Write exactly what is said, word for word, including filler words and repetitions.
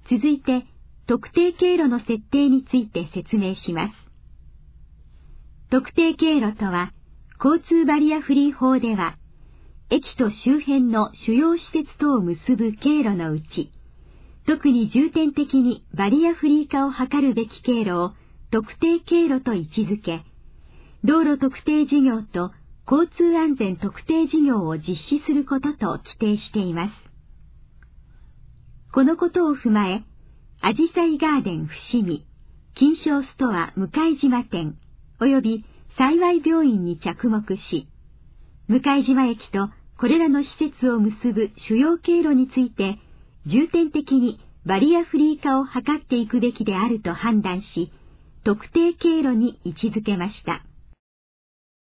続いて、特定経路の設定について説明します。特定経路とは、交通バリアフリー法では、駅と周辺の主要施設とを結ぶ経路のうち、特に重点的にバリアフリー化を図るべき経路を特定経路と位置づけ、道路特定事業と交通安全特定事業を実施することと規定しています。このことを踏まえ、あじさいガーデン伏見、金賞ストア向島店、及び幸病院に着目し、向島駅とこれらの施設を結ぶ主要経路について、重点的にバリアフリー化を図っていくべきであると判断し、特定経路に位置づけました。